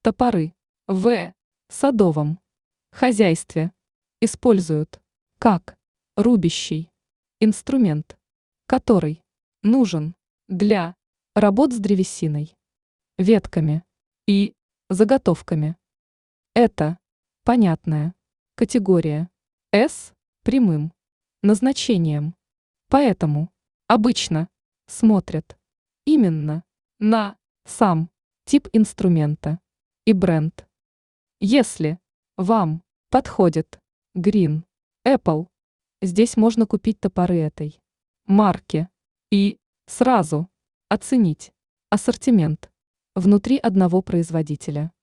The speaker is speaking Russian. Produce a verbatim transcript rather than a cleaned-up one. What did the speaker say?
Топоры в садовом хозяйстве используют как рубящий инструмент, который нужен для работ с древесиной, ветками и заготовками. Это понятная категория с прямым назначением, поэтому обычно смотрят именно на сам тип инструмента и бренд. Если вам подходит Green Apple, здесь можно купить топоры этой марки и сразу оценить ассортимент внутри одного производителя.